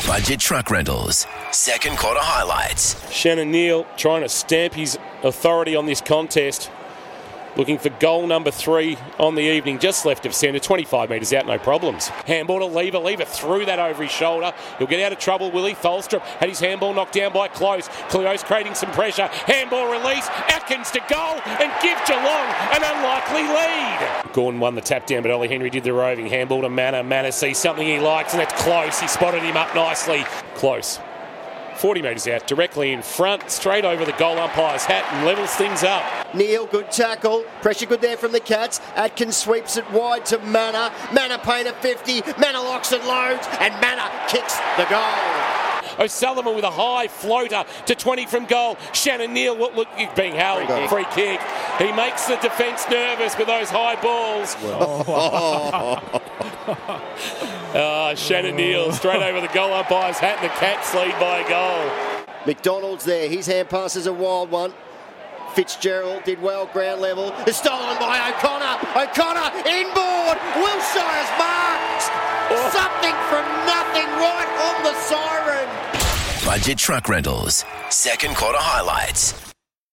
Budget Truck Rentals, second quarter highlights. Shannon Neal trying to stamp his authority on this contest. Looking for goal number 3 on the evening, just left of centre, 25 metres out, no problems. Handball to Lever threw that over his shoulder. He'll get out of trouble, will he? Tholstrup had his handball knocked down by Close. Cleo's creating some pressure. Handball release, Atkins to goal and give Geelong an unlikely lead. Gordon won the tap down, but Ollie Henry did the roving. Handball to Manor. Manor sees something he likes, and that's Close. He spotted him up nicely. Close. 40 metres out, directly in front, straight over the goal umpire's hat and levels things up. Neal, good tackle. Pressure good there from the Cats. Atkins sweeps it wide to Manor. Manor paying a 50. Manor locks and loads, and Manor kicks the goal. O'Sullivan with a high floater to 20 from goal. Shannon Neal, look, being held. Free kick. He makes the defence nervous with those high balls. Shannon Neal straight over the goal umpire's hat, and the Cats lead by a goal. McDonald's there. His hand pass is a wild one. Fitzgerald did well, ground level. It's stolen by O'Connor. O'Connor inboard. Wilshire's marked. Something from nothing right on the siren. Budget Truck Rentals, second quarter highlights.